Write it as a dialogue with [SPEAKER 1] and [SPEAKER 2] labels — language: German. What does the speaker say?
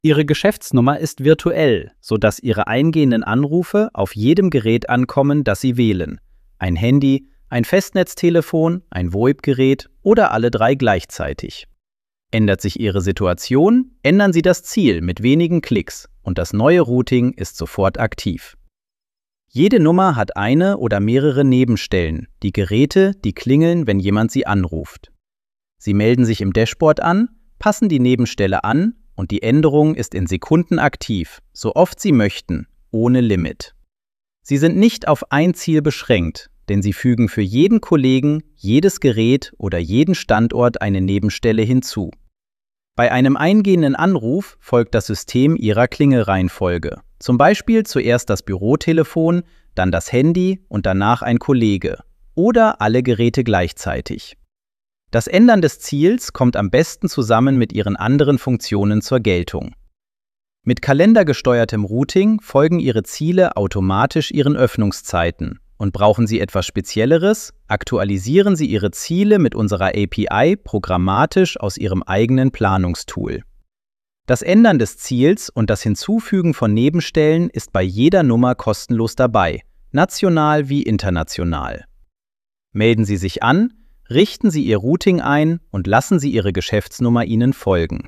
[SPEAKER 1] Ihre Geschäftsnummer ist virtuell, sodass Ihre eingehenden Anrufe auf jedem Gerät ankommen, das Sie wählen. Ein Handy, ein Festnetztelefon, ein VoIP-Gerät oder alle drei gleichzeitig. Ändert sich Ihre Situation, ändern Sie das Ziel mit wenigen Klicks und das neue Routing ist sofort aktiv. Jede Nummer hat eine oder mehrere Nebenstellen, die Geräte, die klingeln, wenn jemand sie anruft. Sie melden sich im Dashboard an, passen die Nebenstelle an und die Änderung ist in Sekunden aktiv, so oft Sie möchten, ohne Limit. Sie sind nicht auf ein Ziel beschränkt, denn Sie fügen für jeden Kollegen, jedes Gerät oder jeden Standort eine Nebenstelle hinzu. Bei einem eingehenden Anruf folgt das System Ihrer Klingelreihenfolge. Zum Beispiel zuerst das Bürotelefon, dann das Handy und danach ein Kollege. Oder alle Geräte gleichzeitig. Das Ändern des Ziels kommt am besten zusammen mit Ihren anderen Funktionen zur Geltung. Mit kalendergesteuertem Routing folgen Ihre Ziele automatisch Ihren Öffnungszeiten. Und brauchen Sie etwas Spezielleres, aktualisieren Sie Ihre Ziele mit unserer API programmatisch aus Ihrem eigenen Planungstool. Das Ändern des Ziels und das Hinzufügen von Nebenstellen ist bei jeder Nummer kostenlos dabei, national wie international. Melden Sie sich an, richten Sie Ihr Routing ein und lassen Sie Ihre Geschäftsnummer Ihnen folgen.